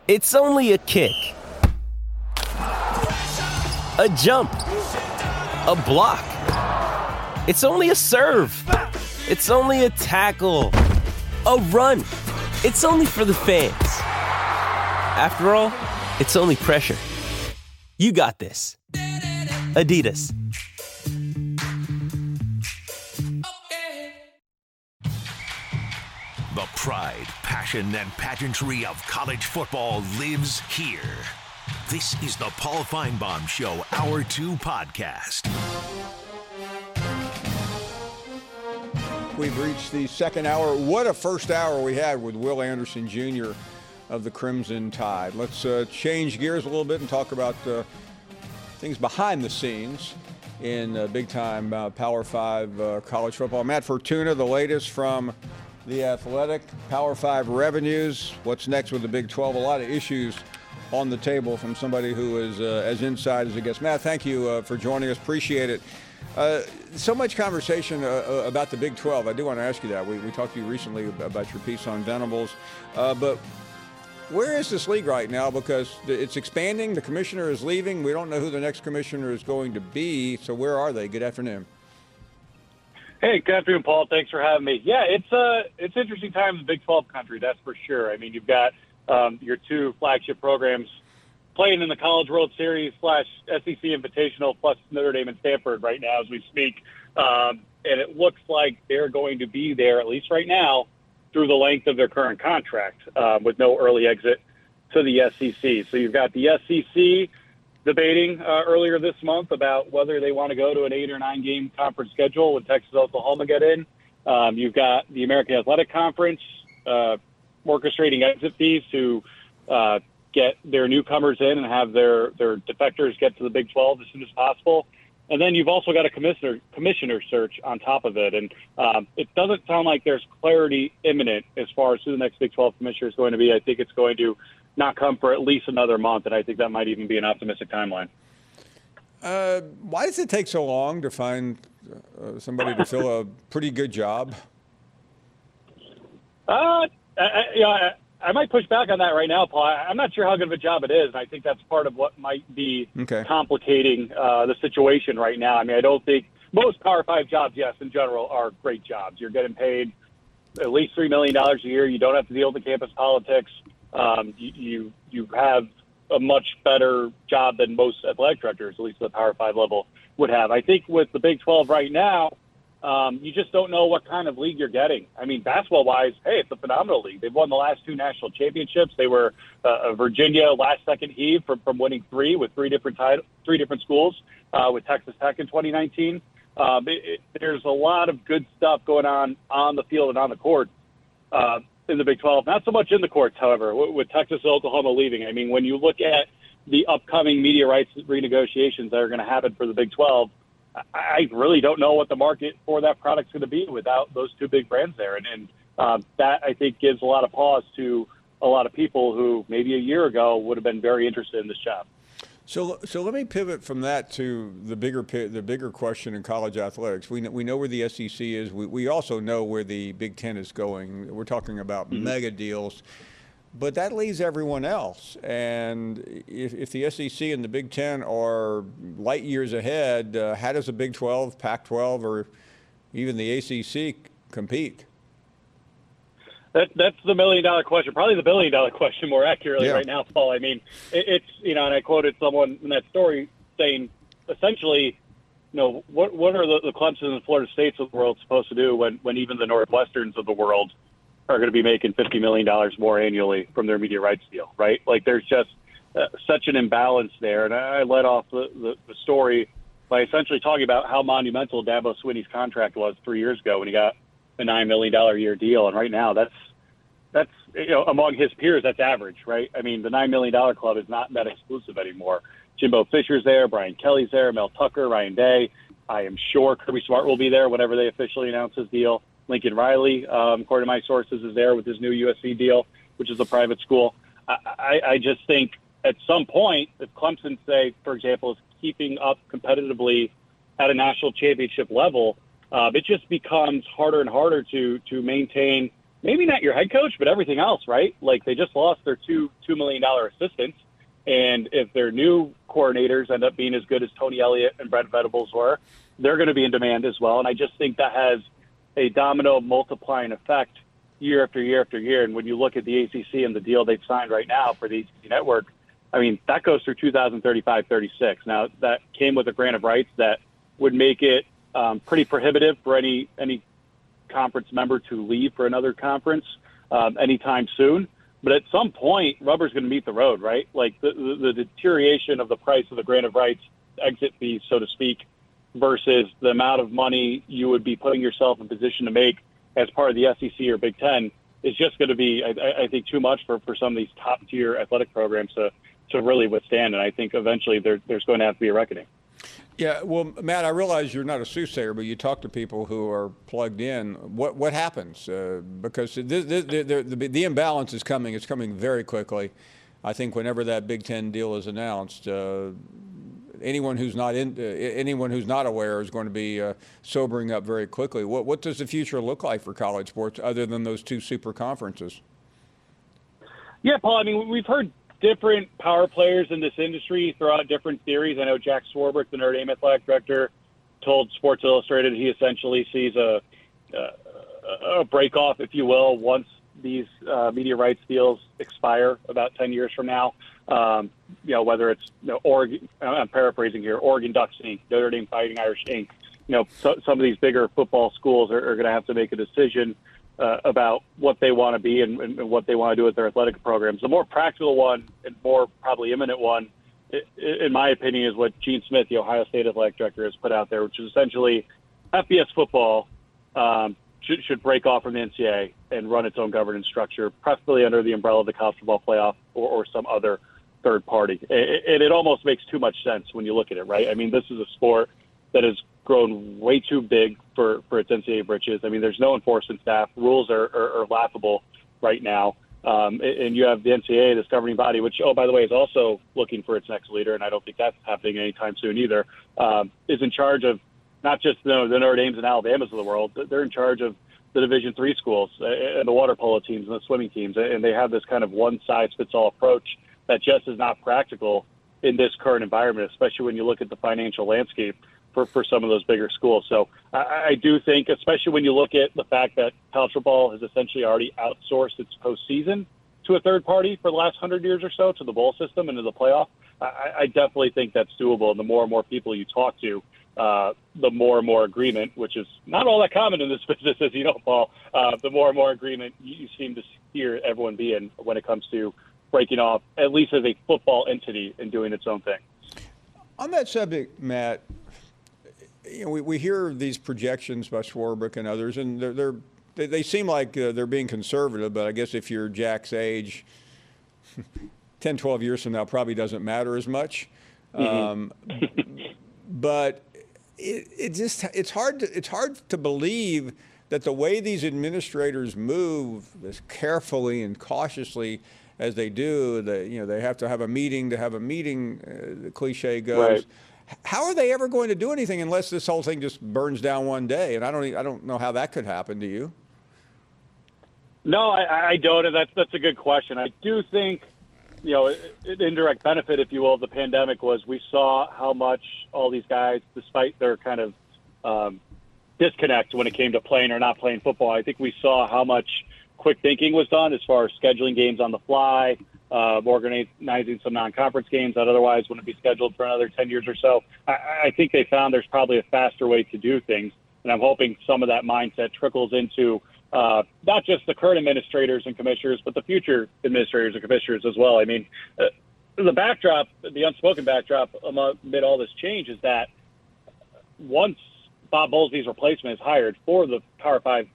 It's only a kick, a jump, a block. It's only a serve. It's only a tackle, a run. It's only for the fans. After all, it's only pressure. You got this. Adidas. The pride, passion, and pageantry of college football lives here. This is the Paul Feinbaum Show Hour 2 podcast. We've reached the second hour. What a first hour we had with Will Anderson Jr. of the Crimson Tide. Let's change gears a little bit and talk about things behind the scenes in big-time Power 5 college football. Matt Fortuna, the latest from The Athletic. Power 5 revenues. What's next with the Big 12? A lot of issues on the table from somebody who is as inside as it gets. Matt, thank you for joining us. Appreciate it. So much conversation about the Big 12. I do want to ask you that. We talked to you recently about your piece on Venables. But where is this league right now? Because it's expanding. The commissioner is leaving. We don't know who the next commissioner is going to be. So where are they? Good afternoon. Hey, good afternoon, Paul. Thanks for having me. Yeah, it's interesting time in the Big 12 country, that's for sure. I mean, you've got your two flagship programs playing in the College World Series / SEC Invitational plus Notre Dame and Stanford right now as we speak. And it looks like they're going to be there, at least right now, through the length of their current contract with no early exit to the SEC. So you've got the SEC debating earlier this month about whether they want to go to an 8 or 9 game conference schedule when Texas, Oklahoma get in. You've got the American Athletic Conference orchestrating exit fees to get their newcomers in and have their defectors get to the Big 12 as soon as possible. And then you've also got a commissioner search on top of it. And it doesn't sound like there's clarity imminent as far as who the next Big 12 commissioner is going to be. I think it's going to not come for at least another month, and I think that might even be an optimistic timeline. Why does it take so long to find somebody to fill a pretty good job? I might push back on that right now, Paul. I'm not sure how good of a job it is, and I think that's part of what might be complicating the situation right now. I mean, I don't think most Power 5 jobs, yes, in general, are great jobs. You're getting paid at least $3 million a year. You don't have to deal with the campus politics. You have a much better job than most athletic directors, at least at the Power 5 level, would have. I think with the Big 12 right now, you just don't know what kind of league you're getting. I mean, basketball-wise, hey, it's a phenomenal league. They've won the last 2 national championships. They were a Virginia last-second heave from winning 3 with 3 different schools with Texas Tech in 2019. There's a lot of good stuff going on the field and on the court in the Big 12. Not so much in the courts, however, with Texas and Oklahoma leaving. I mean, when you look at the upcoming media rights renegotiations that are going to happen for the Big 12, I really don't know what the market for that product's going to be without those 2 big brands there. And that, I think, gives a lot of pause to a lot of people who maybe a year ago would have been very interested in this job. So let me pivot from that to the bigger question in college athletics. We know where the SEC is. We also know where the Big Ten is going. We're talking about mega deals. But that leaves everyone else. And if the SEC and the Big Ten are light years ahead, how does the Big 12, Pac-12, or even the ACC compete? That's the million-dollar question, probably the billion-dollar question more accurately right now, Paul. I mean, it's, and I quoted someone in that story saying, essentially, what are the Clemson and Florida States of the world supposed to do when even the Northwesterns of the world are going to be making $50 million more annually from their media rights deal, right? Like, there's just such an imbalance there. And I led off the story by essentially talking about how monumental Dabo Swinney's contract was 3 years ago when he got a $9 million a year deal. And right now that's among his peers, that's average, right? I mean, the $9 million club is not that exclusive anymore. Jimbo Fisher's there, Brian Kelly's there, Mel Tucker, Ryan Day. I am sure Kirby Smart will be there whenever they officially announce his deal. Lincoln Riley, according to my sources, is there with his new USC deal, which is a private school. I just think at some point, if Clemson, say, for example, is keeping up competitively at a national championship level, it just becomes harder and harder to maintain maybe not your head coach, but everything else, right? Like they just lost their $2 million assistants. And if their new coordinators end up being as good as Tony Elliott and Brent Venables were, they're going to be in demand as well. And I just think that has a domino multiplying effect year after year after year. And when you look at the ACC and the deal they've signed right now for the ACC network, I mean, that goes through 2035-36. Now, that came with a grant of rights that would make it pretty prohibitive for any conference member to leave for another conference anytime soon. But at some point, rubber's going to meet the road, right? Like the deterioration of the price of the grant of rights exit fee, so to speak, versus the amount of money you would be putting yourself in position to make as part of the SEC or Big Ten is just going to be, I think, too much for some of these top-tier athletic programs to really withstand. And I think eventually there's going to have to be a reckoning. Yeah, well, Matt, I realize you're not a soothsayer, but you talk to people who are plugged in. What happens? Because the imbalance is coming. It's coming very quickly. I think whenever that Big Ten deal is announced, anyone who's not aware is going to be sobering up very quickly. What does the future look like for college sports other than those two super conferences? Yeah, Paul. I mean, we've heard different power players in this industry throw out different theories. I know Jack Swarbrick, the Notre Dame athletic director, told Sports Illustrated he essentially sees a break-off, if you will, once these media rights deals expire about 10 years from now. Whether it's Oregon, I'm paraphrasing here, Oregon Ducks Inc., Notre Dame Fighting Irish Inc. Some of these bigger football schools are going to have to make a decision about what they want to be and what they want to do with their athletic programs. The more practical one and more probably imminent one, in my opinion, is what Gene Smith, the Ohio State athletic director, has put out there, which is essentially FBS football should break off from the NCAA and run its own governance structure, preferably under the umbrella of the college football playoff or some other third party. And it almost makes too much sense when you look at it, right? I mean, this is a sport that has grown way too big for its NCAA britches. I mean, there's no enforcement staff. Rules are laughable right now. And you have the NCAA, this governing body, which, by the way, is also looking for its next leader, and I don't think that's happening anytime soon either, is in charge of not just the Notre Dames and Alabamas of the world. They're in charge of the Division III schools and the water polo teams and the swimming teams, and they have this kind of one-size-fits-all approach that just is not practical in this current environment, especially when you look at the financial landscape for some of those bigger schools. So I do think, especially when you look at the fact that college football has essentially already outsourced its postseason to a third party for the last 100 years or so, to the bowl system and to the playoff, I definitely think that's doable. And the more and more people you talk to, the more and more agreement, which is not all that common in this business, as you know, Paul, the more and more agreement you seem to hear everyone be in when it comes to breaking off, at least as a football entity, and doing its own thing. On that subject, Matt, we hear these projections by Swarbrick and others, and they seem like they're being conservative, but I guess if you're Jack's age, 10, 12 years from now probably doesn't matter as much. Mm-hmm. But it's hard to believe that the way these administrators move as carefully and cautiously as they do, they have to have a meeting to have a meeting, the cliche goes. Right. How are they ever going to do anything unless this whole thing just burns down one day? And I don't know how that could happen. Do you? No, I don't. And that's a good question. I do think, an indirect benefit, if you will, of the pandemic was we saw how much all these guys, despite their kind of disconnect when it came to playing or not playing football, I think we saw how much quick thinking was done as far as scheduling games on the fly, organizing some non-conference games that otherwise wouldn't be scheduled for another 10 years or so. I think they found there's probably a faster way to do things, and I'm hoping some of that mindset trickles into not just the current administrators and commissioners, but the future administrators and commissioners as well. I mean, the backdrop, the unspoken backdrop amid all this change is that once Bob Bowlesby's replacement is hired for the Power 5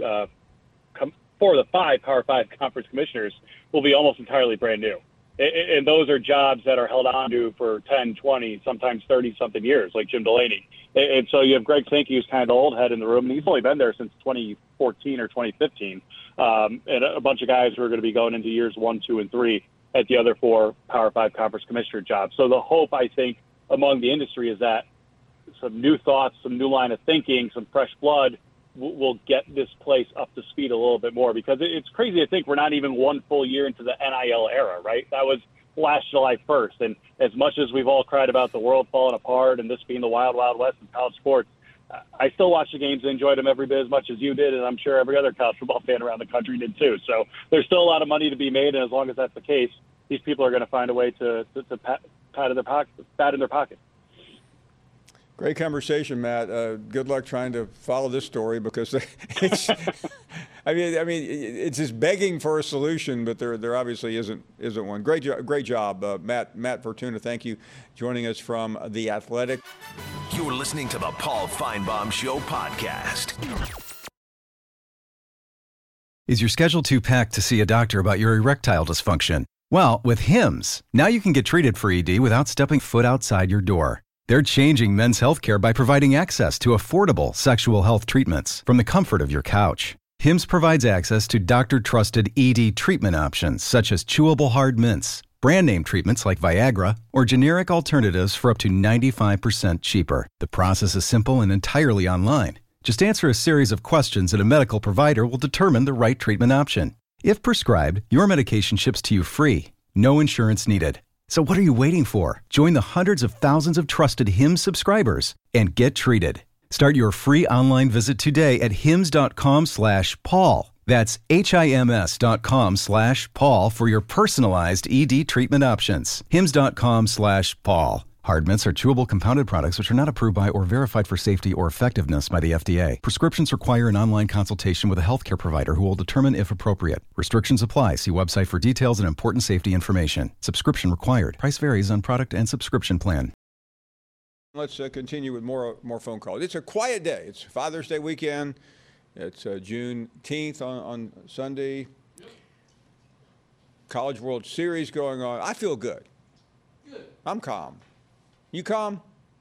5 Power 5 conference commissioners will be almost entirely brand new. And those are jobs that are held on to for 10, 20, sometimes 30-something years, like Jim Delaney. And so you have Greg Sankey, who's kind of the old head in the room, and he's only been there since 2014 or 2015. And a bunch of guys who are going to be going into years 1, 2, and 3 at the other 4 Power 5 conference commissioner jobs. So the hope, I think, among the industry is that some new thoughts, some new line of thinking, some fresh blood will get this place up to speed a little bit more, because it's crazy to think we're not even one full year into the NIL era, right? That was last July 1st. And as much as we've all cried about the world falling apart and this being the wild, wild west in college sports, I still watch the games and enjoyed them every bit as much as you did, and I'm sure every other college football fan around the country did too. So there's still a lot of money to be made, and as long as that's the case, these people are going to find a way to pat in their pocket. Great conversation, Matt. Good luck trying to follow this story, because it's, I mean, it's just begging for a solution, but there obviously isn't one. Great job, Matt Fortuna. Thank you, joining us from The Athletic. You're listening to the Paul Finebaum Show podcast. Is your schedule too packed to see a doctor about your erectile dysfunction? Well, with Hims, now you can get treated for ED without stepping foot outside your door. They're changing men's healthcare by providing access to affordable sexual health treatments from the comfort of your couch. Hims provides access to doctor-trusted ED treatment options such as chewable hard mints, brand name treatments like Viagra, or generic alternatives for up to 95% cheaper. The process is simple and entirely online. Just answer a series of questions and a medical provider will determine the right treatment option. If prescribed, your medication ships to you free. No insurance needed. So what are you waiting for? Join the hundreds of thousands of trusted Hims subscribers and get treated. Start your free online visit today at hims.com/Paul. That's HIMS.com/Paul for your personalized ED treatment options. hims.com/Paul. Hard mints are chewable compounded products which are not approved by or verified for safety or effectiveness by the FDA. Prescriptions require an online consultation with a healthcare provider who will determine if appropriate. Restrictions apply. See website for details and important safety information. Subscription required. Price varies on product and subscription plan. Let's continue with more phone calls. It's a quiet day. It's Father's Day weekend. It's Juneteenth on Sunday. Yep. College World Series going on. I feel good. Good. I'm calm. You calm?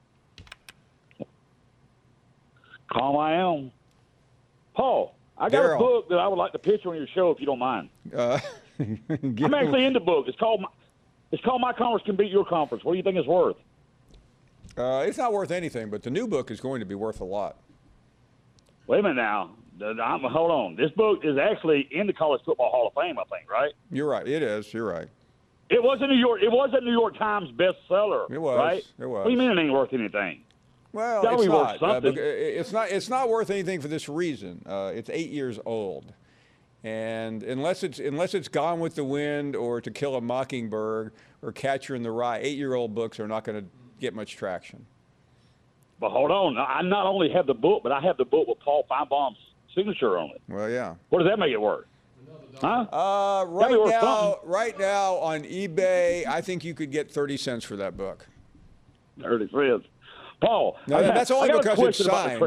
Calm I am. Paul, I got a book that I would like to pitch on your show if you don't mind. I'm actually in the book. It's called My Conference Can Beat Your Conference. What do you think it's worth? It's not worth anything, but the new book is going to be worth a lot. Wait a minute now. Hold on. This book is actually in the College Football Hall of Fame, I think, right? You're right. It is. You're right. It was a New York Times bestseller. It was. Right? It was. What do you mean it ain't worth anything? Well, it's not. It's not worth anything for this reason. It's 8 years old, and unless it's Gone with the Wind or To Kill a Mockingbird or Catcher in the Rye, 8-year-old books are not going to get much traction. But hold on. I not only have the book, but I have the book with Paul Finebaum's signature on it. Well, yeah. What does that make it worth? Huh? Right now on eBay, I think you could get 30 cents for that book. 30 cents. Paul, no, that's only because it's signed.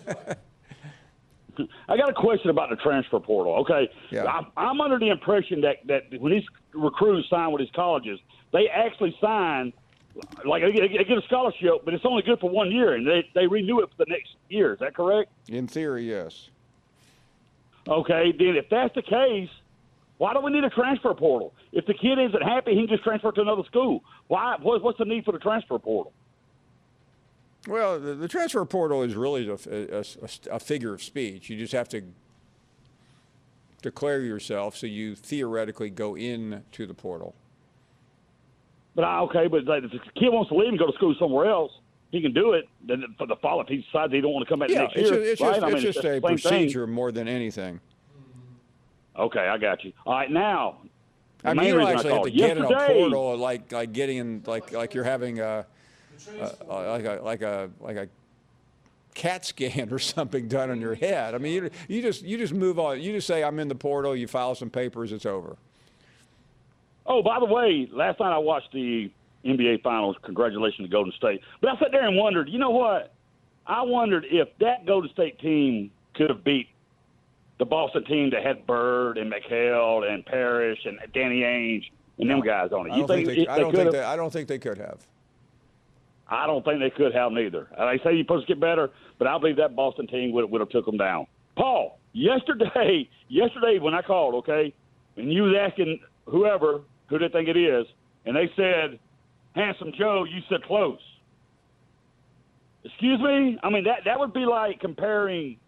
I got a question about the transfer portal. Okay, yeah. I'm under the impression that when these recruits sign with these colleges, they actually sign like they get a scholarship, but it's only good for 1 year, and they renew it for the next year. Is that correct? In theory, yes. Okay, then if that's the case, why do we need a transfer portal? If the kid isn't happy, he can just transfer to another school. Why? What's the need for the transfer portal? Well, the transfer portal is really a figure of speech. You just have to declare yourself so you theoretically go into the portal. But if the kid wants to leave and go to school somewhere else, he can do it. Then for the fall, if he decides he don't want to come back next year, it's just a procedure more than anything. Okay, I got you. All right, now. I mean, you don't actually have to get in a portal like getting like you're having like a CAT scan or something done on your head. I mean, you just move on. You just say I'm in the portal. You file some papers. It's over. Oh, by the way, last night I watched the NBA Finals. Congratulations to Golden State. But I sat there and wondered, you know what? I wondered if that Golden State team could have beat the Boston team that had Bird and McHale and Parrish and Danny Ainge and them guys on it. I don't think they could have. I don't think they could have neither. They say you're supposed to get better, but I believe that Boston team would have took them down. Paul, yesterday when I called, okay, and you was asking who they think it is, and they said, Handsome Joe, you said close. Excuse me? I mean, that would be like comparing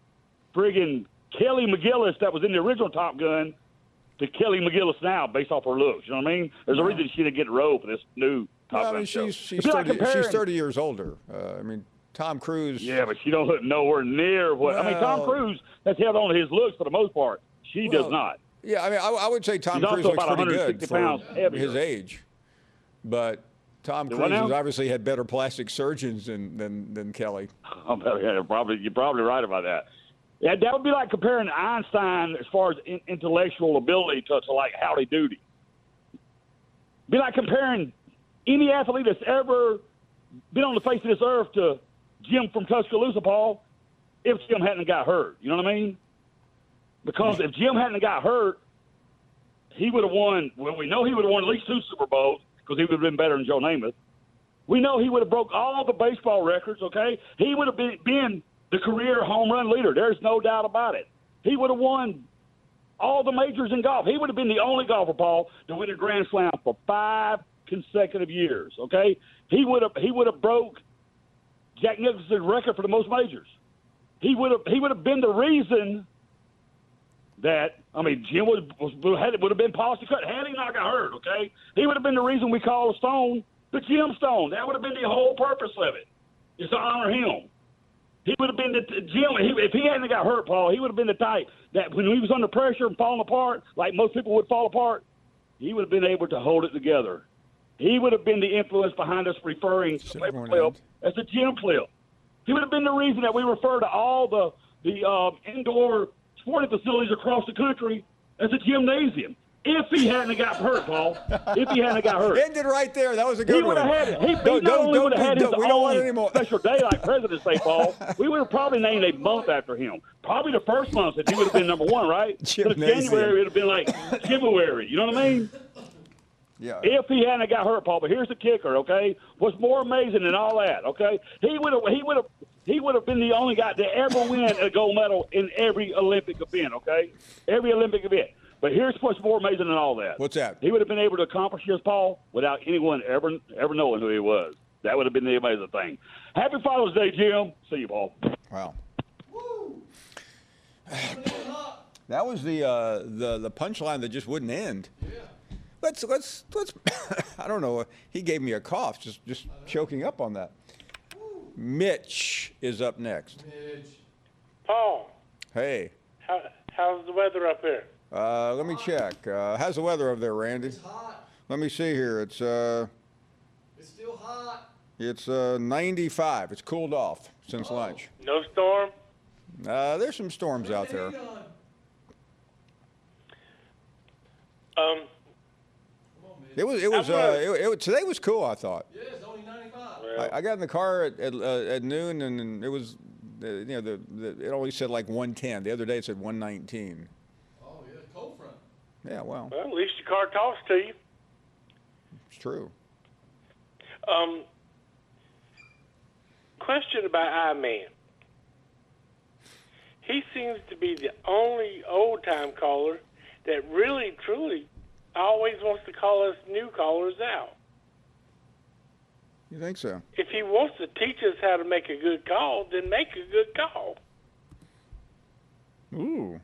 friggin' Kelly McGillis that was in the original Top Gun to Kelly McGillis now based off her looks. You know what I mean? There's a reason she didn't get the role for this new Top Gun show. She's 30 years older. Tom Cruise. Yeah, but she don't look nowhere near what. Tom Cruise has held on to his looks for the most part. She does not. Yeah, I would say Tom Cruise looks pretty good for his age. But Tom Cruise has obviously had better plastic surgeons than Kelly. You're probably right about that. Yeah, that would be like comparing Einstein as far as intellectual ability to like Howdy Doody. Be like comparing any athlete that's ever been on the face of this earth to Jim from Tuscaloosa, Paul, if Jim hadn't got hurt. You know what I mean? Because if Jim hadn't got hurt, he would have won. Well, we know he would have won at least 2 Super Bowls because he would have been better than Joe Namath. We know he would have broke all the baseball records, okay? He would have been the career home run leader. There's no doubt about it. He would have won all the majors in golf. He would have been the only golfer, Paul, to win a Grand Slam for 5 consecutive years, okay? He would have broke Jack Nicklaus's record for the most majors. He would have been the reason that Jim would have been polished to cut had he not got hurt. Okay, he would have been the reason we call a stone the Jim Stone. That would have been the whole purpose of it, is to honor him. He would have been the Jim. If he hadn't got hurt, Paul, he would have been the type that when he was under pressure and falling apart, like most people would fall apart, he would have been able to hold it together. He would have been the influence behind us referring to the paperclip as the Jim clip. He would have been the reason that we refer to all the indoor sporting facilities across the country as a gymnasium. If he hadn't got hurt, Paul. If he hadn't got hurt. Ended right there. That was a good one. He would have had it. He not only would have had his own special day like President's Day, Paul, we would have probably named a month after him. Probably the first month that he would have been number 1, right? Because January would have been like January. You know what I mean? Yeah. If he hadn't got hurt, Paul. But here's the kicker, okay? What's more amazing than all that, okay? He would have been the only guy to ever win a gold medal in every Olympic event, okay? Every Olympic event. But here's what's more amazing than all that. What's that? He would have been able to accomplish this, Paul, without anyone ever knowing who he was. That would have been the amazing thing. Happy Father's Day, Jim. See you, Paul. Wow. Woo. That was the punchline that just wouldn't end. Yeah. Let's I don't know. He gave me a cough just choking up on that. Mitch is up next. Mitch. Paul. Hey. How's the weather up there? Let me check. How's the weather up there, Randy? It's hot. Let me see here. It's still hot. It's 95. It's cooled off since lunch. No storm? There's some storms out there. Today was cool, I thought. Yeah, it's only 95. Well, I got in the car at noon, and it was, it only said like 110. The other day it said 119. Oh, yeah, cold front. Yeah, well, at least your car talks to you. It's true. Question about I-Man. He seems to be the only old-time caller that really, truly always wants to call us new callers out. You think so? If he wants to teach us how to make a good call, then make a good call. Ooh.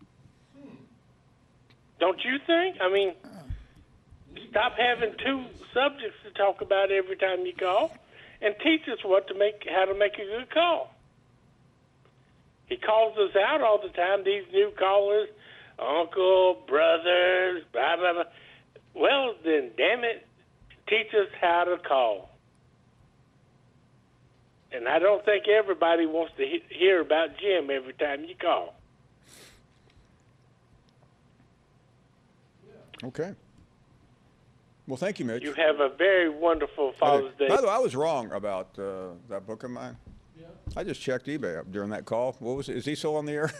Don't you think? I mean, stop having 2 subjects to talk about every time you call, and teach us how to make a good call. He calls us out all the time, these new callers, uncle, brothers, blah, blah, blah. Well, then, damn it, teach us how to call. And I don't think everybody wants to hear about Jim every time you call. Okay. Well, thank you, Mitch. You have a very wonderful Father's Day. By the way, I was wrong about that book of mine. Yeah. I just checked eBay up during that call. What was it? Is he still on the air?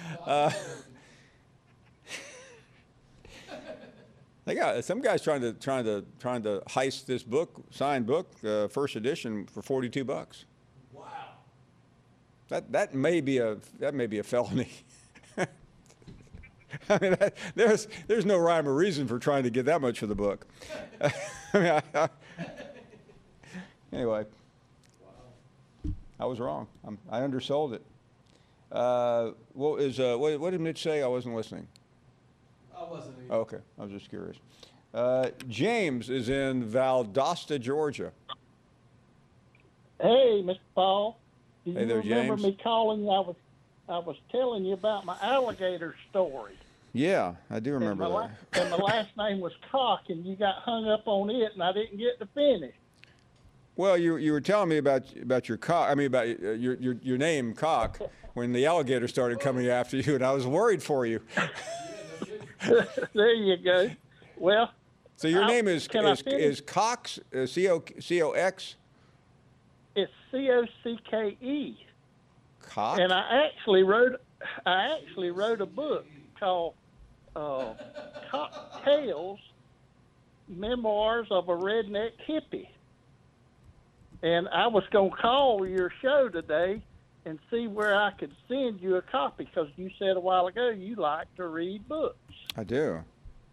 They got some guys trying to heist this book, signed book, first edition, for $42. Wow. That may be a felony. I mean, there's no rhyme or reason for trying to get that much for the book. Anyway, wow. I was wrong. I undersold it. What did Mitch say? I wasn't listening. I wasn't either. Oh, okay, I was just curious. James is in Valdosta, Georgia. Hey, Mr. Paul. Do you Hey there, remember James. me calling? I was telling you about my alligator story. Yeah, I do remember that. And my last name was Cock, and you got hung up on it, and I didn't get to finish. Well, you were telling me about your cock. I mean, about your name, Cock, when the alligator started coming after you, and I was worried for you. There you go. Well, so your name is Cox, Cox? It's Cockce. Cock. And I actually wrote a book called Cocktails: Memoirs of a Redneck Hippie. And I was going to call your show today and see where I could send you a copy, because you said a while ago you like to read books. I do.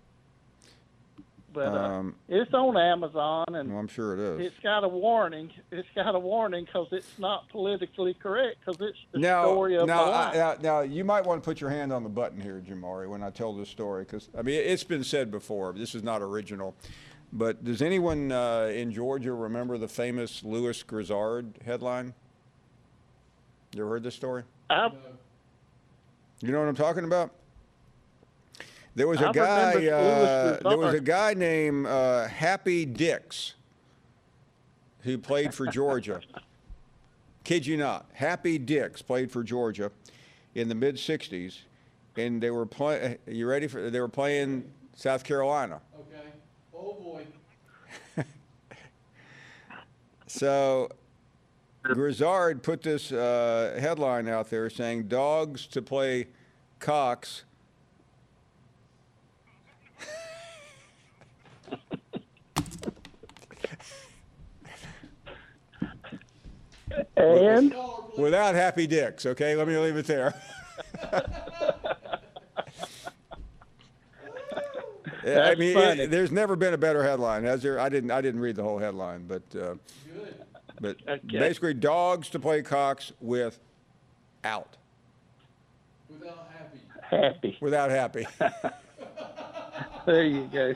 But it's on Amazon, and well, I'm sure it is. it's got a warning. It's got a warning because it's not politically correct, because it's the story of my life. Now, you might want to put your hand on the button here, Jamari, when I tell this story, because, I mean, it's been said before. This is not original. But does anyone in Georgia remember the famous Louis Grizzard headline? You ever heard this story? No. You know what I'm talking about? There was I a guy. remember There was a guy named Happy Dix who played for Georgia. Kid you not, Happy Dix played for Georgia in the mid '60s, and they were playing. You ready for? They were playing South Carolina. Okay. Oh boy. So Grizzard put this headline out there saying dogs to play cocks. And Without Happy Dix, okay? Let me leave it there. I mean, funny. there's never been a better headline, has there? I didn't read the whole headline, but Okay. basically, dogs to play cocks without Happy. without Happy. There you go.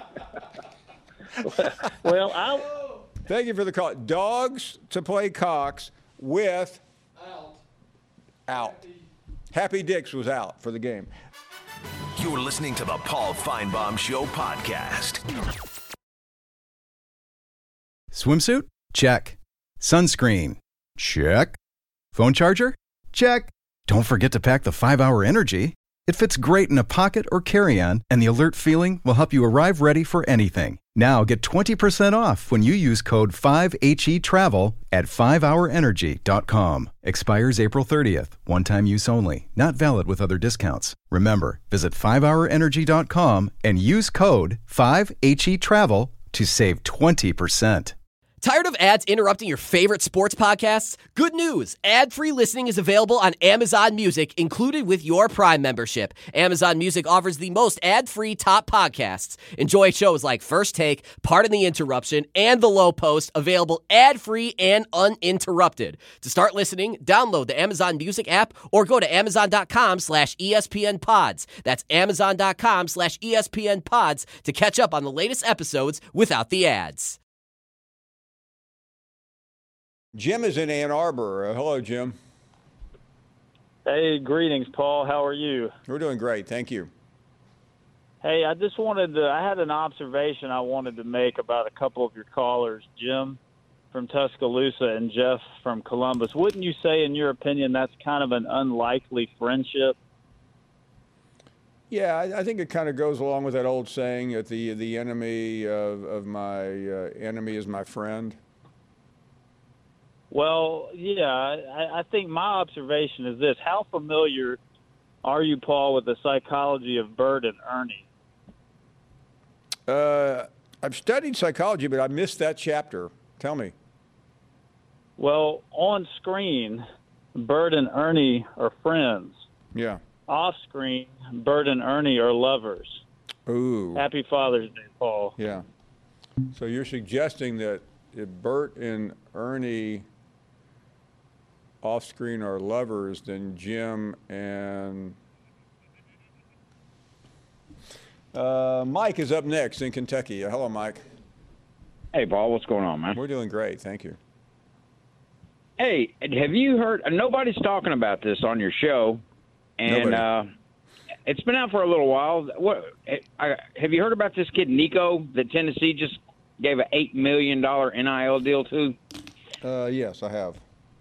Well, Thank you for the call. Dogs to play cocks with out. Happy Dix was out for the game. You're listening to the Paul Feinbaum Show podcast. Swimsuit? Check. Sunscreen? Check. Phone charger? Check. Don't forget to pack the 5-Hour Energy. It fits great in a pocket or carry-on, and the alert feeling will help you arrive ready for anything. Now get 20% off when you use code 5HETRAVEL at 5hourenergy.com. Expires April 30th. One-time use only. Not valid with other discounts. Remember, visit 5hourenergy.com and use code 5HETRAVEL to save 20%. Tired of ads interrupting your favorite sports podcasts? Good news! Ad-free listening is available on Amazon Music, included with your Prime membership. Amazon Music offers the most ad-free top podcasts. Enjoy shows like First Take, Pardon the Interruption, and The Low Post, available ad-free and uninterrupted. To start listening, download the Amazon Music app or go to amazon.com/ESPN Pods. That's amazon.com/ESPN Pods to catch up on the latest episodes without the ads. Jim is in Ann Arbor. Hello, Jim. Hey, greetings, Paul. How are you? We're doing great. Thank you. Hey, I just I had an observation I wanted to make about a couple of your callers, Jim from Tuscaloosa and Jeff from Columbus. Wouldn't you say, in your opinion, that's kind of an unlikely friendship? Yeah, I think it kind of goes along with that old saying that the enemy of my enemy is my friend. Well, yeah, I think my observation is this. How familiar are you, Paul, with the psychology of Bert and Ernie? I've studied psychology, but I missed that chapter. Tell me. Well, on screen, Bert and Ernie are friends. Yeah. Off screen, Bert and Ernie are lovers. Ooh. Happy Father's Day, Paul. Yeah. So you're suggesting that if Bert and Ernie off screen are lovers than Jim and Mike is up next in Kentucky. Hello, Mike. Hey, Paul. What's going on, man? We're doing great. Thank you. Hey, have you heard? Nobody's talking about this on your show, and it's been out for a little while. Have you heard about this kid Nico that Tennessee just gave an $8 million NIL deal to? Yes, I have.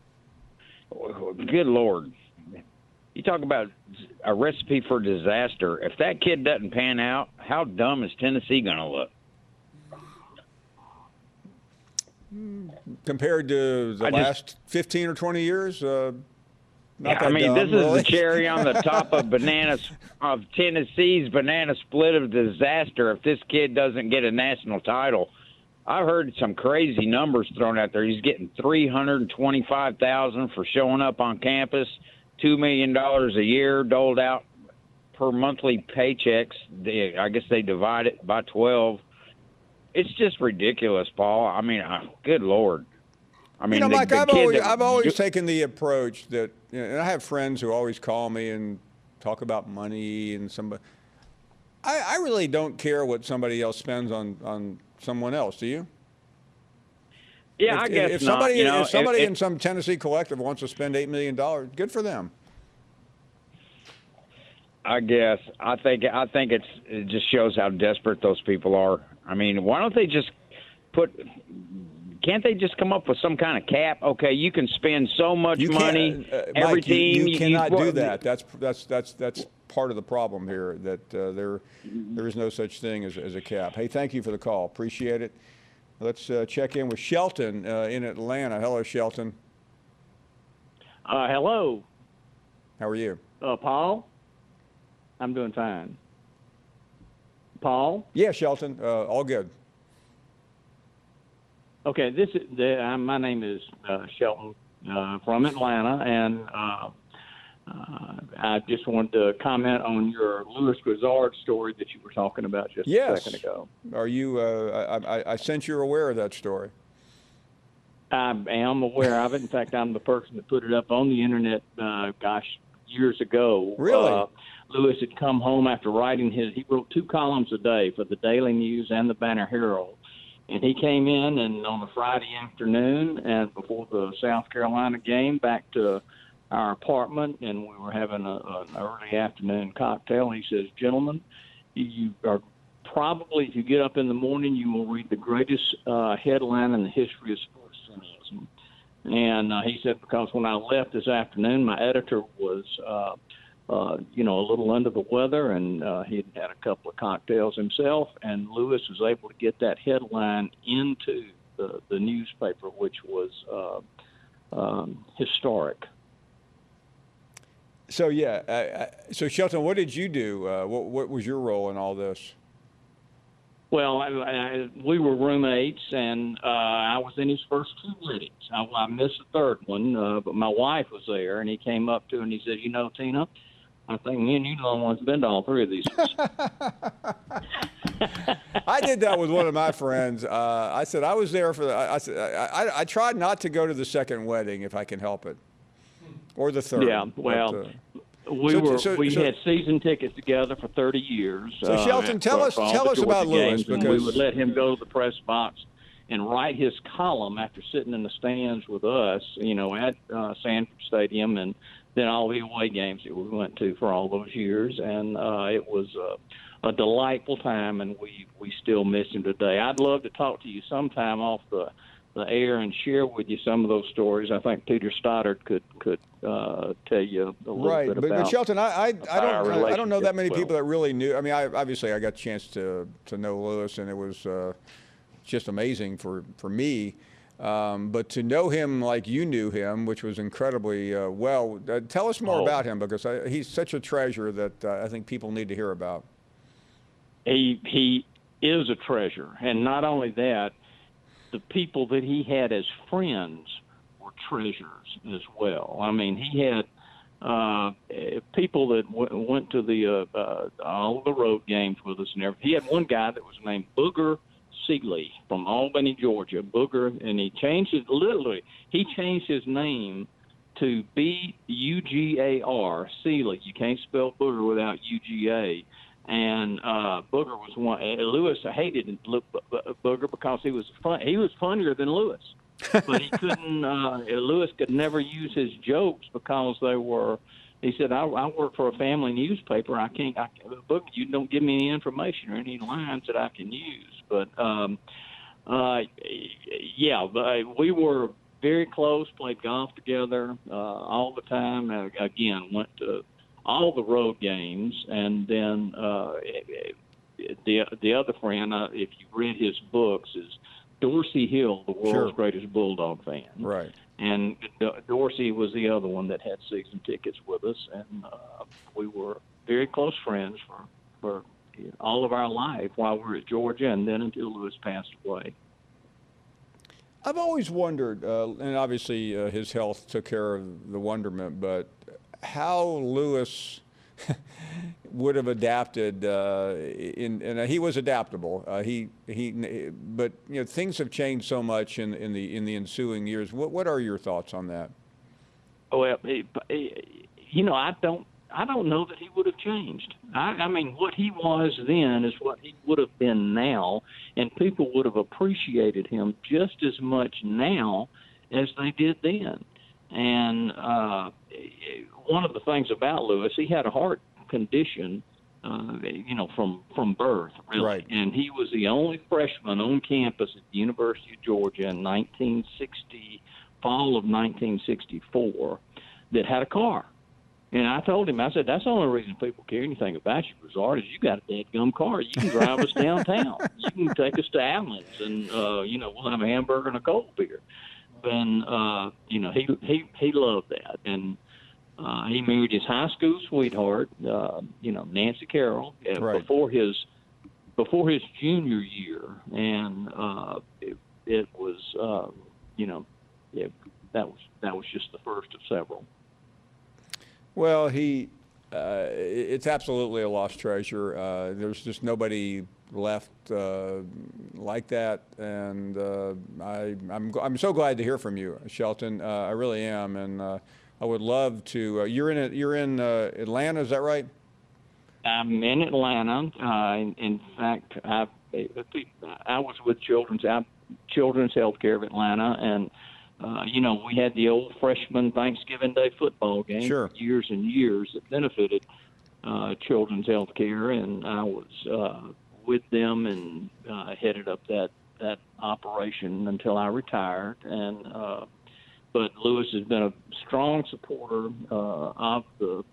Good Lord. You talk about a recipe for disaster. If that kid doesn't pan out, how dumb is Tennessee going to look? Compared to the last 15 or 20 years, not that dumb, this really. is the cherry on the top of Tennessee's banana split of disaster if this kid doesn't get a national title. I've heard some crazy numbers thrown out there. He's getting $325,000 for showing up on campus, $2 million a year doled out per monthly paychecks. I guess they divide it by 12. It's just ridiculous, Paul. I mean, good Lord. I mean, Mike, I've always taken the approach that, and I have friends who always call me and talk about money and somebody. I really don't care what somebody else spends on someone else. Do you? Yeah, I guess if somebody, not. If somebody in some Tennessee collective wants to spend $8 million, good for them. I guess. I think it just shows how desperate those people are. I mean, why don't they just can't they just come up with some kind of cap? Okay, you can spend so much money. Every Mike, team. You cannot do that. That's part of the problem here, that there is no such thing as a cap. Hey, thank you for the call. Appreciate it. Let's check in with Shelton in Atlanta. Hello, Shelton. Hello. How are you? Paul? I'm doing fine. Paul? Yeah, Shelton. All good. Okay, my name is Shelton from Atlanta, and I just wanted to comment on your Louis Grizzard story that you were talking about just a second ago. Are you? I sense you're aware of that story. I am aware of it. In fact, I'm the person that put it up on the internet, years ago. Really? Louis had come home after writing he wrote 2 columns a day for the Daily News and the Banner Herald. And he came in and on a Friday afternoon and before the South Carolina game back to our apartment, and we were having an early afternoon cocktail. He says, "Gentlemen, you are probably, if you get up in the morning, you will read the greatest headline in the history of sports journalism." And he said, because when I left this afternoon, my editor was a little under the weather, and he'd had a couple of cocktails himself, and Louis was able to get that headline into the newspaper, which was historic. So, so Shelton, what did you do? What was your role in all this? Well, we were roommates, and I was in his first 2 weddings. I missed the third one, but my wife was there, and he came up to her and he said, Tina, I think me and you know one's been to all 3 of these. I did that with one of my friends. I said I was there for I tried not to go to the second wedding if I can help it, or the third. Yeah, well, we had season tickets together for 30 years. So Shelton, tell us about Louis, because we would let him go to the press box and write his column after sitting in the stands with us, at Sanford Stadium, and then all the away games that we went to for all those years. And it was a delightful time, and we still miss him today. I'd love to talk to you sometime off the air and share with you some of those stories. I think Peter Stoddard could tell you a little bit about. But Shelton, I don't know that many people that really knew. I mean, I got a chance to know Louis, and it was just amazing for me. But to know him like you knew him, which was incredibly well, tell us more about him, because he's such a treasure that I think people need to hear about. He is a treasure, and not only that, the people that he had as friends were treasures as well. I mean, he had people that went to all the road games with us and everything. He had one guy that was named Booger Seeley from Albany, Georgia. Booger, and he changed his name to B-U-G-A-R, Sealy. You can't spell Booger without U-G-A. And Booger was one. Lewis hated Booger because he was funnier than Lewis, but he couldn't. Lewis could never use his jokes because they were. He said, "I work for a family newspaper. I can't. Booger, you don't give me any information or any lines that I can use." But we were very close. Played golf together all the time. Again, went to all the road games, and then the other friend, if you read his books, is Dorsey Hill, the world's greatest Bulldog fan. Right. And Dorsey was the other one that had season tickets with us, and we were very close friends for all of our life while we were at Georgia, and then until Lewis passed away. I've always wondered, and obviously his health took care of the wonderment, but how Lewis would have adapted, and he was adaptable. But things have changed so much in the ensuing years. What are your thoughts on that? Well, I don't know that he would have changed. I mean, what he was then is what he would have been now, and people would have appreciated him just as much now as they did then. And one of the things about Lewis, he had a heart condition, from birth, really. Right. And he was the only freshman on campus at the University of Georgia in fall of 1964 that had a car. And I told him, I said, that's the only reason people care anything about you, Broussard, is you got a dadgum car. You can drive us downtown. You can take us to Allen's, and, we'll have a hamburger and a cold beer. And, he loved that. And he married his high school sweetheart, Nancy Carroll, before his junior year. And it was, that was just the first of several. Well, it's absolutely a lost treasure. There's just nobody left like that, and I'm so glad to hear from you, Shelton. I really am, and I would love to. You're in Atlanta, is that right? I'm in Atlanta. In fact, I was with Children's Healthcare of Atlanta, and we had the old freshman Thanksgiving Day football game for years and years that benefited Children's Healthcare, and I was with them and headed up that operation until I retired. And but Lewis has been a strong supporter of the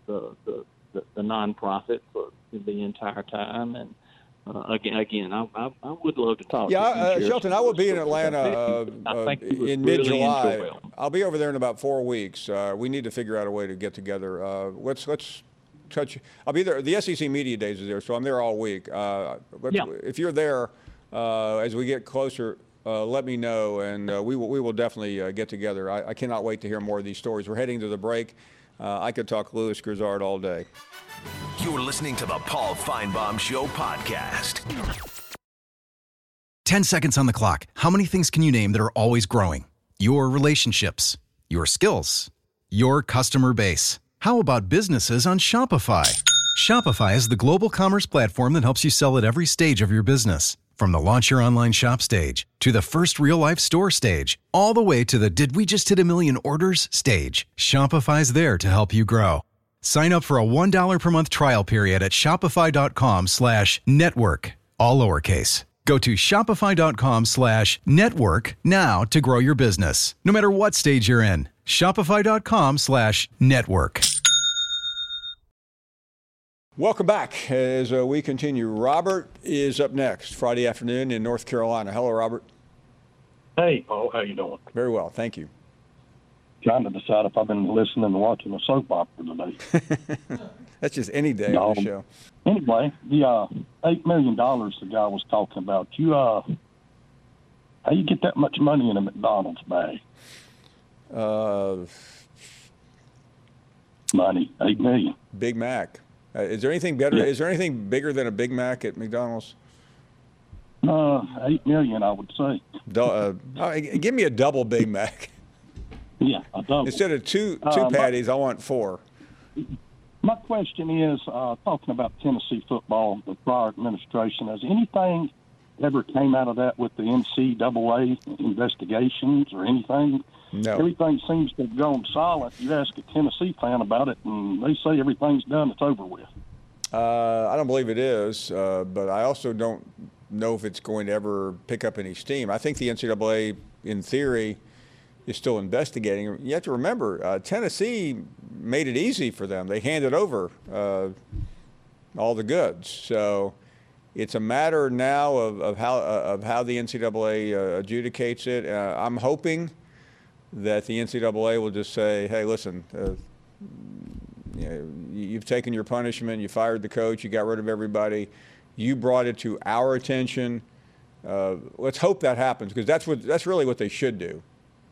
nonprofit for the entire time. And again, I would love to talk to you. Shelton, I will be in Atlanta in mid-July. Really I'll be over there in about 4 weeks. We need to figure out a way to get together. Let's touch. I'll be there. The SEC Media Days is there, so I'm there all week. If you're there, as we get closer, let me know, and we will definitely get together. I cannot wait to hear more of these stories. We're heading to the break. I could talk Lewis Grizzard all day. You're listening to the Paul Feinbaum Show podcast. 10 seconds on the clock. How many things can you name that are always growing? Your relationships, your skills, your customer base. How about businesses on Shopify? Shopify is the global commerce platform that helps you sell at every stage of your business. From the launch your online shop stage to the first real-life store stage, all the way to the did we just hit 1 million orders stage, Shopify's there to help you grow. Sign up for a $1 per month trial period at shopify.com/network, all lowercase. Go to shopify.com/network now to grow your business, no matter what stage you're in. Shopify.com/network. Welcome back as we continue. Robert is up next, Friday afternoon in North Carolina. Hello, Robert. Hey, Paul. How you doing? Very well, thank you. Trying to decide if I've been listening and watching a soap opera today. That's just any day of the show. Anyway, the $8 million the guy was talking about, how you get that much money in a McDonald's bag? Money, $8 million. Big Mac. Is there anything better? Yeah. Is there anything bigger than a Big Mac at McDonald's? $8 million, I would say. Give me a double Big Mac. Yeah, a double. Instead of two patties, I want 4. My question is, talking about Tennessee football, the prior administration, has anything ever came out of that with the NCAA investigations or anything? No. Everything seems to have gone silent. You ask a Tennessee fan about it, and they say everything's done, it's over with. I don't believe it is, but I also don't know if it's going to ever pick up any steam. I think the NCAA, in theory, is still investigating. You have to remember, Tennessee made it easy for them. They handed over all the goods. So it's a matter now of how the NCAA adjudicates it. I'm hoping that the NCAA will just say, hey, listen, you've taken your punishment, you fired the coach, you got rid of everybody, you brought it to our attention. Let's hope that happens, because that's really what they should do.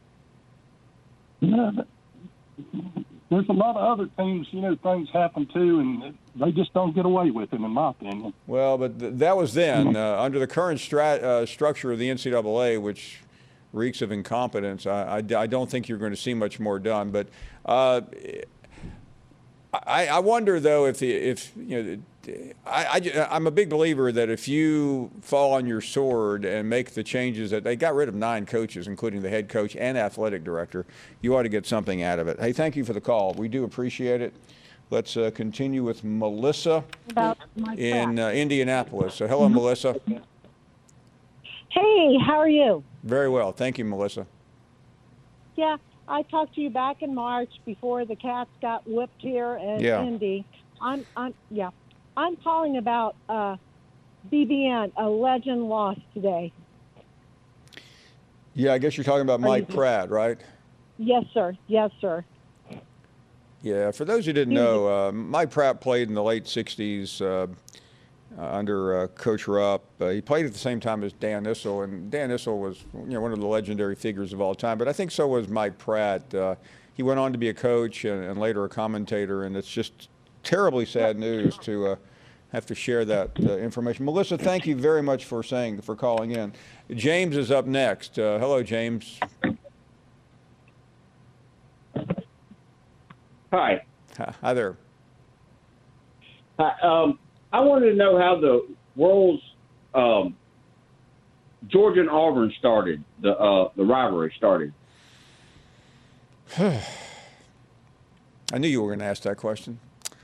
Yeah, there's a lot of other teams, things happen too, and they just don't get away with it, in my opinion. Well, but that was then. Under the current structure of the NCAA, which reeks of incompetence, I don't think you're going to see much more done. But I wonder, though, I'm a big believer that if you fall on your sword and make the changes that they got rid of 9 coaches, including the head coach and athletic director, you ought to get something out of it. Hey, thank you for the call. We do appreciate it. Let's continue with Melissa in Indianapolis. So, hello, Melissa. Hey, how are you? Very well. Thank you, Melissa. Yeah, I talked to you back in March before the Cats got whipped here in Indy. I'm calling about BBN. A legend lost today. Yeah, I guess you're talking about Mike Pratt, right? Yes, sir. Yes, sir. Yeah, for those who didn't know, Mike Pratt played in the late 60s under Coach Rupp. He played at the same time as Dan Issel, and Dan Issel was one of the legendary figures of all time, but I think so was Mike Pratt. He went on to be a coach and later a commentator, and it's just terribly sad news to have to share that information. Melissa, thank you very much for calling in. James is up next. Hello, James. Hi. Hi there. Hi. I wanted to know how the World's Georgia and Auburn started, the rivalry started. I knew you were going to ask that question.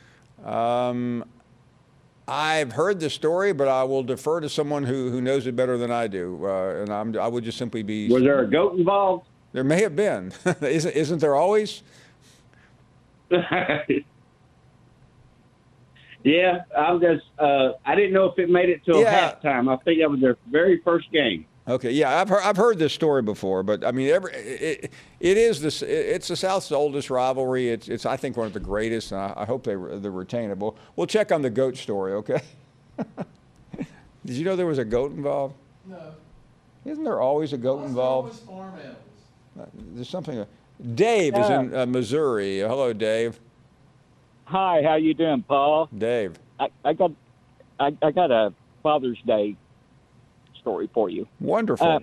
I've heard the story, but I will defer to someone who knows it better than I do. And I would just simply be. Was there a goat involved? There may have been. Isn't there always? Yeah, I didn't know if it made it till halftime. I think that was their very first game. Okay, yeah, I've heard this story before, but I mean, it's the South's oldest rivalry. It's I think one of the greatest, and I hope they retain it. We'll check on the goat story, okay? Did you know there was a goat involved? No. Isn't there always a goat involved? Always farm animals. There's something. Dave is in Missouri. Hello, Dave. Hi, how you doing, Paul? Dave. I got a Father's Day story for you. Wonderful.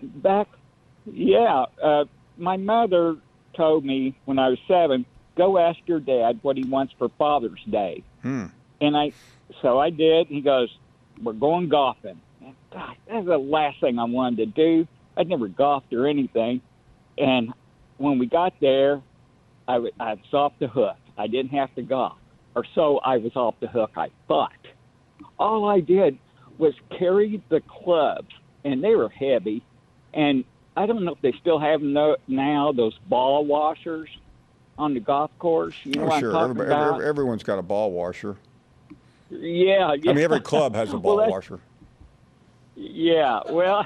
My mother told me when I was 7, go ask your dad what he wants for Father's Day. And so I did. He goes, we're going golfing. And God, that's the last thing I wanted to do. I'd never golfed or anything. And when we got there, I was off the hook. I didn't have to golf. Or so I was off the hook, I thought. All I did was carry the clubs, and they were heavy. And I don't know if they still have now, those ball washers on the golf course. You know what I'm talking about? Everyone's got a ball washer. Yeah. I mean, every club has a ball washer. Yeah, well,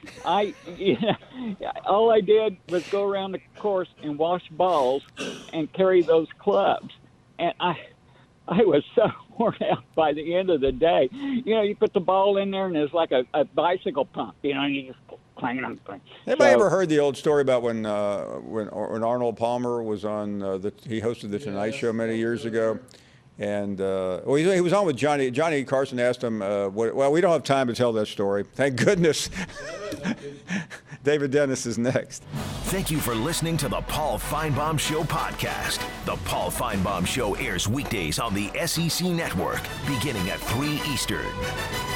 all I did was go around the course and wash balls and carry those clubs. And I was so worn out by the end of the day. You put the ball in there, and it's like a bicycle pump. And you just clang them. Anybody ever heard the old story about when Arnold Palmer was on he hosted the Tonight Show many years ago, And well, he was on with Johnny. Johnny Carson asked him, well, we don't have time to tell that story. Thank goodness. David Dennis is next. Thank you for listening to the Paul Finebaum Show podcast. The Paul Finebaum Show airs weekdays on the SEC Network, beginning at 3 Eastern.